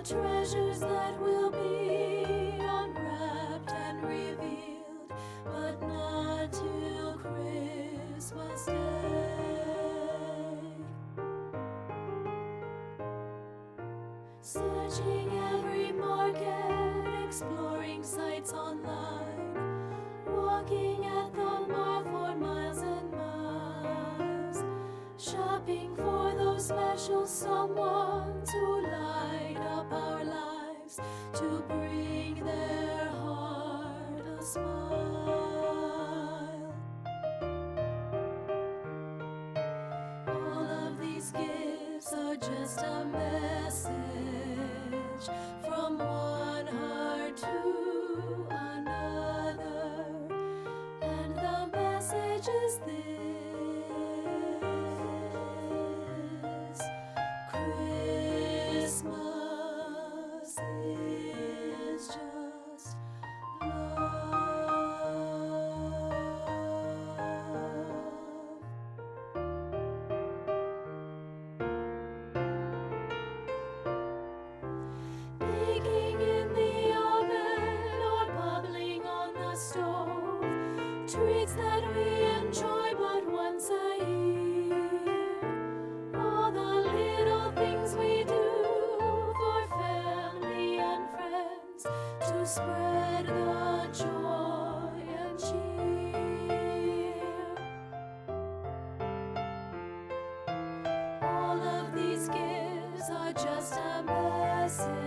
treasures that will be unwrapped and revealed, but not till Christmas Day. Searching every market, exploring sites online, walking at the mall for miles and miles, shopping for those special someones who light up our lives, to bring their heart a smile. All of these gifts are just a message from one heart to another, and the message is this: Christmas is just love. Baking in the oven or bubbling on the stove, treats that we enjoy but once a year. All the little things we do for family and friends, to spread the joy and cheer. All of these gifts are just a message